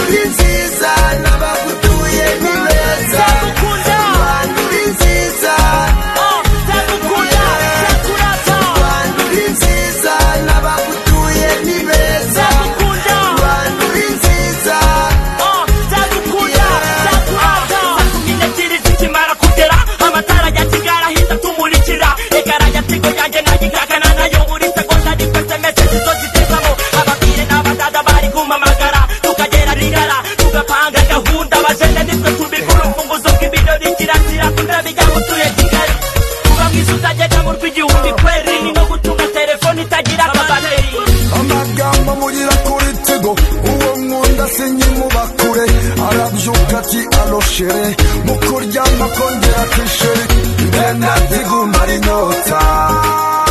uri nziza n'abagutuye ni beza Rwanda uri nziza ndagukunda ndakurata Rwanda uri nziza n'abagutuye ni beza Rwanda uri nziza ndagukunda ndakurata kuminekiri zikimara kugera amatara ya Kigali ahita tumurikira igara ya tigo yanjye nayigakana nayo buri segonda rifite message zo zitezamo ababwire n'abadada bari kumamagara tukagera rigara tugapanga gahunda abajene nitwe tubikora urufunguzo rw'ibirori kirazira kundabijya mutuye Kigali kuba mwiza utagenda mu rw'igihumbi kweri ni no gutunga telefone itagira akabateri amagambo murira kuri tigo uwo nkunda sinyimubakure arabyuka ati aloshere mu kuryama kongera kwisheri ngenda ndigumara inyota